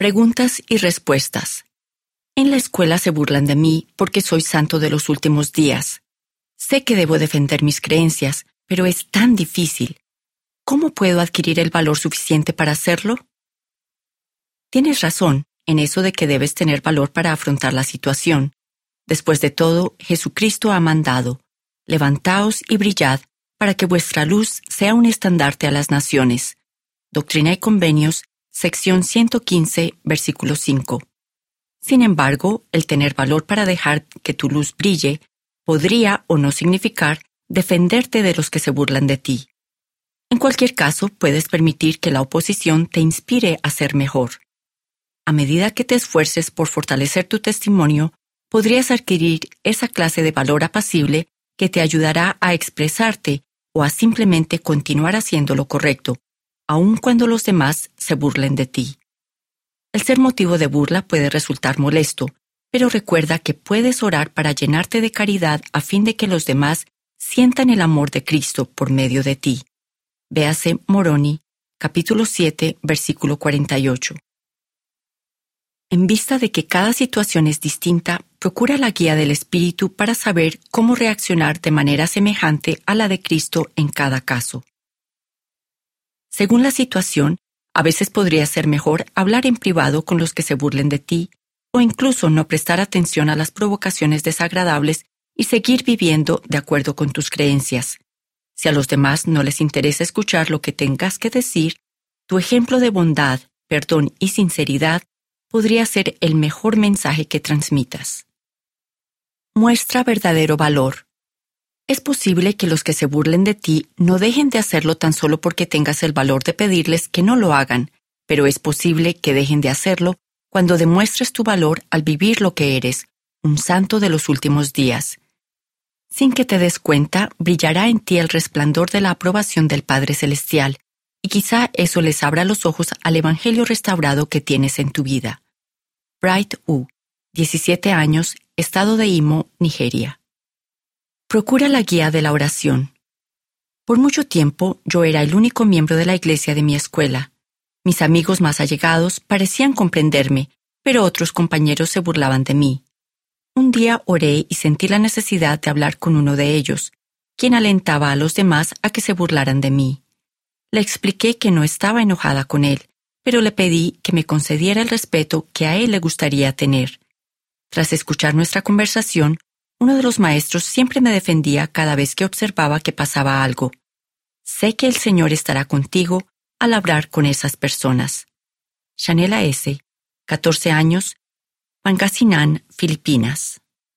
Preguntas y respuestas. En la escuela se burlan de mí porque soy santo de los últimos días. Sé que debo defender mis creencias, pero es tan difícil. ¿Cómo puedo adquirir el valor suficiente para hacerlo? Tienes razón en eso de que debes tener valor para afrontar la situación. Después de todo, Jesucristo ha mandado: levantaos y brillad para que vuestra luz sea un estandarte a las naciones. Doctrina y Convenios, sección 115, versículo 5. Sin embargo, el tener valor para dejar que tu luz brille podría o no significar defenderte de los que se burlan de ti. En cualquier caso, puedes permitir que la oposición te inspire a ser mejor. A medida que te esfuerces por fortalecer tu testimonio, podrías adquirir esa clase de valor apacible que te ayudará a expresarte o a simplemente continuar haciendo lo correcto, aun cuando los demás se burlen de ti. El ser motivo de burla puede resultar molesto, pero recuerda que puedes orar para llenarte de caridad a fin de que los demás sientan el amor de Cristo por medio de ti. Véase Moroni, capítulo 7, versículo 48. En vista de que cada situación es distinta, procura la guía del Espíritu para saber cómo reaccionar de manera semejante a la de Cristo en cada caso. Según la situación, a veces podría ser mejor hablar en privado con los que se burlen de ti, o incluso no prestar atención a las provocaciones desagradables y seguir viviendo de acuerdo con tus creencias. Si a los demás no les interesa escuchar lo que tengas que decir, tu ejemplo de bondad, perdón y sinceridad podría ser el mejor mensaje que transmitas. Muestra verdadero valor. Es posible que los que se burlen de ti no dejen de hacerlo tan solo porque tengas el valor de pedirles que no lo hagan, pero es posible que dejen de hacerlo cuando demuestres tu valor al vivir lo que eres, un santo de los últimos días. Sin que te des cuenta, brillará en ti el resplandor de la aprobación del Padre Celestial, y quizá eso les abra los ojos al Evangelio restaurado que tienes en tu vida. Bright U, 17 años, Estado de Imo, Nigeria. Procura la guía de la oración. Por mucho tiempo, yo era el único miembro de la iglesia de mi escuela. Mis amigos más allegados parecían comprenderme, pero otros compañeros se burlaban de mí. Un día oré y sentí la necesidad de hablar con uno de ellos, quien alentaba a los demás a que se burlaran de mí. Le expliqué que no estaba enojada con él, pero le pedí que me concediera el respeto que a él le gustaría tener. Tras escuchar nuestra conversación, uno de los maestros siempre me defendía cada vez que observaba que pasaba algo. Sé que el Señor estará contigo al hablar con esas personas. Shanela S., 14 años, Pangasinan, Filipinas.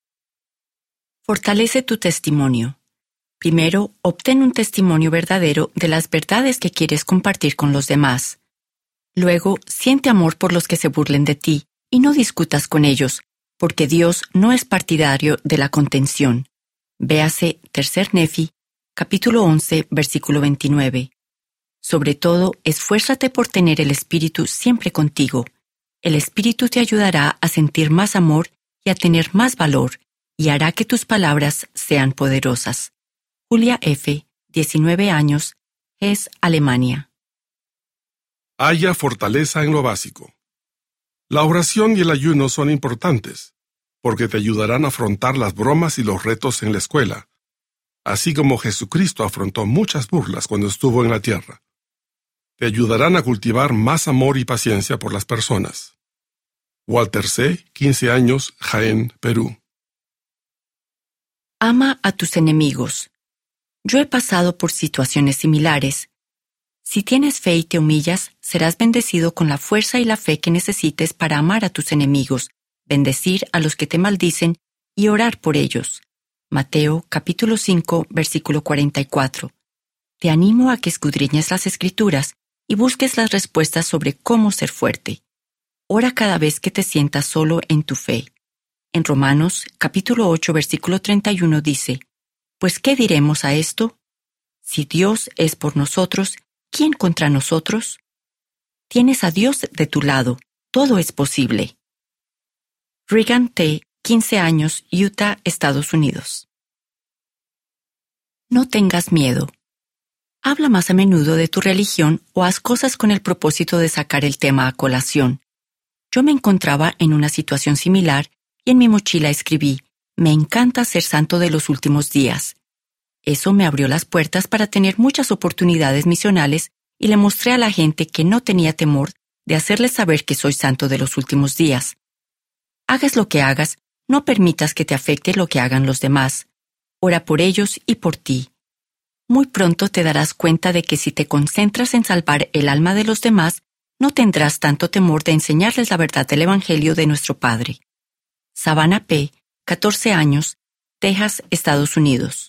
Fortalece tu testimonio. Primero, obtén un testimonio verdadero de las verdades que quieres compartir con los demás. Luego, siente amor por los que se burlen de ti y no discutas con ellos, porque Dios no es partidario de la contención. Véase Tercer Nefi, capítulo 11, versículo 29. Sobre todo, esfuérzate por tener el Espíritu siempre contigo. El Espíritu te ayudará a sentir más amor y a tener más valor, y hará que tus palabras sean poderosas. Julia F., 19 años, Hesse, Alemania. Haya fortaleza en lo básico. La oración y el ayuno son importantes, porque te ayudarán a afrontar las bromas y los retos en la escuela, así como Jesucristo afrontó muchas burlas cuando estuvo en la tierra. Te ayudarán a cultivar más amor y paciencia por las personas. Walter C., 15 años, Jaén, Perú. Ama a tus enemigos. Yo he pasado por situaciones similares. Si tienes fe y te humillas, serás bendecido con la fuerza y la fe que necesites para amar a tus enemigos, bendecir a los que te maldicen y orar por ellos. Mateo, capítulo 5, versículo 44. Te animo a que escudriñes las Escrituras y busques las respuestas sobre cómo ser fuerte. Ora cada vez que te sientas solo en tu fe. En Romanos, capítulo 8, versículo 31 dice: Pues, ¿qué diremos a esto? Si Dios es por nosotros, ¿quién contra nosotros? Tienes a Dios de tu lado, todo es posible. Regan T., 15 años, Utah, Estados Unidos. No tengas miedo. Habla más a menudo de tu religión o haz cosas con el propósito de sacar el tema a colación. Yo me encontraba en una situación similar y en mi mochila escribí: me encanta ser santo de los últimos días. Eso me abrió las puertas para tener muchas oportunidades misionales y le mostré a la gente que no tenía temor de hacerles saber que soy santo de los últimos días. Hagas lo que hagas, no permitas que te afecte lo que hagan los demás. Ora por ellos y por ti. Muy pronto te darás cuenta de que si te concentras en salvar el alma de los demás, no tendrás tanto temor de enseñarles la verdad del Evangelio de nuestro Padre. Savannah P., 14 años, Texas, Estados Unidos.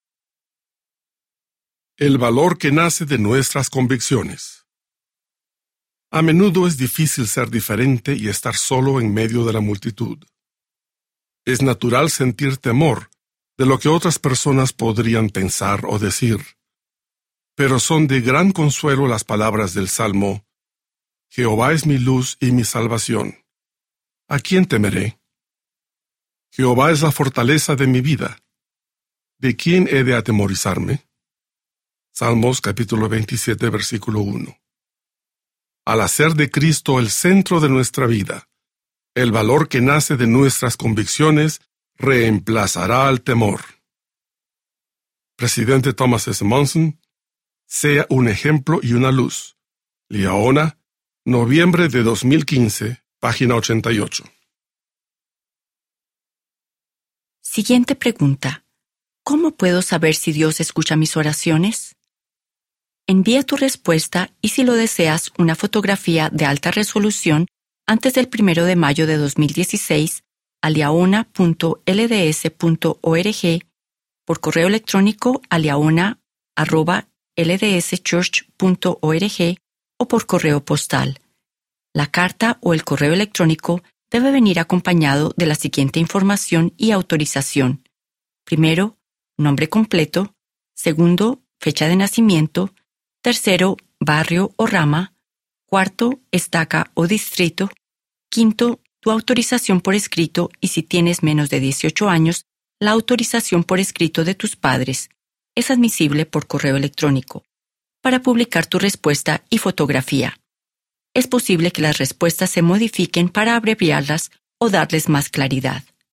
El valor que nace de nuestras convicciones. A menudo es difícil ser diferente y estar solo en medio de la multitud. Es natural sentir temor de lo que otras personas podrían pensar o decir. Pero son de gran consuelo las palabras del Salmo: Jehová es mi luz y mi salvación. ¿A quién temeré? Jehová es la fortaleza de mi vida. ¿De quién he de atemorizarme? Salmos capítulo 27, versículo 1. Al hacer de Cristo el centro de nuestra vida, el valor que nace de nuestras convicciones reemplazará al temor. Presidente Thomas S. Monson, sea un ejemplo y una luz. Liaona, noviembre de 2015, página 88. Siguiente pregunta. ¿Cómo puedo saber si Dios escucha mis oraciones? Envía tu respuesta y, si lo deseas, una fotografía de alta resolución antes del 1 de mayo de 2016 a liaona.lds.org, por correo electrónico a liaona@ldschurch.org o por correo postal. La carta o el correo electrónico debe venir acompañado de la siguiente información y autorización. Primero, nombre completo. Segundo, fecha de nacimiento. Tercero, barrio o rama. Cuarto, estaca o distrito. Quinto, tu autorización por escrito y, si tienes menos de 18 años, la autorización por escrito de tus padres. Es admisible por correo electrónico. Para publicar tu respuesta y fotografía. Es posible que las respuestas se modifiquen para abreviarlas o darles más claridad.